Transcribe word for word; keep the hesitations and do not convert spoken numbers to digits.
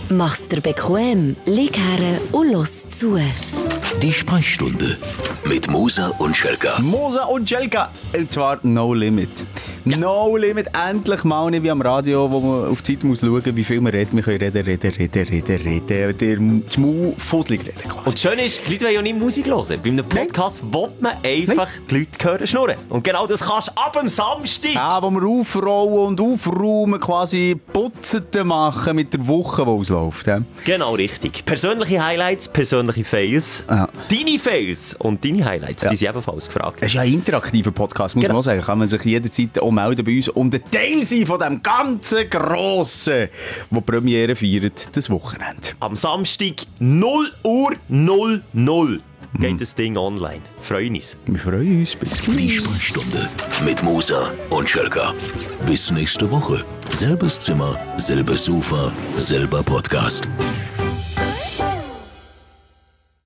Mach's dir bequem, lieg her und los zu. Die Sprechstunde mit Musa und Schelka. Musa und Schelka. Und zwar No Limit. Ja. No Limit. Endlich mal nicht wie am Radio, wo man auf die Zeit muss schauen, wie viel wir reden. Wir können reden, reden, reden, reden, reden. Der Schmau fusselig reden quasi. Und das Schöne ist, die Leute wollen ja nicht Musik hören. Bei einem Podcast Nein. will man einfach Nein. die Leute hören schnurren. Und genau das kannst du ab dem Samstag. Ja, wo wir aufrollen und aufräumen, quasi Putzen machen mit der Woche, die ausläuft. Ja? Genau, richtig. Persönliche Highlights, persönliche Fails. Ja. Deine Fails und deine Highlights, ja. die sind ebenfalls gefragt. Es ist ja ein interaktiver Podcast, muss genau. man auch sagen. Kann man sich jederzeit auch melden bei uns und ein Teil sein von dem ganzen Grossen, das Premiere feiert, das Wochenende. Am Samstag null Uhr null null geht hm. das Ding online. Freuen uns. Wir freuen uns. Bis gleich. Die Sprechstunde mit Musa und Schelka. Bis nächste Woche. Selbes Zimmer, selbes Sofa, selber Podcast.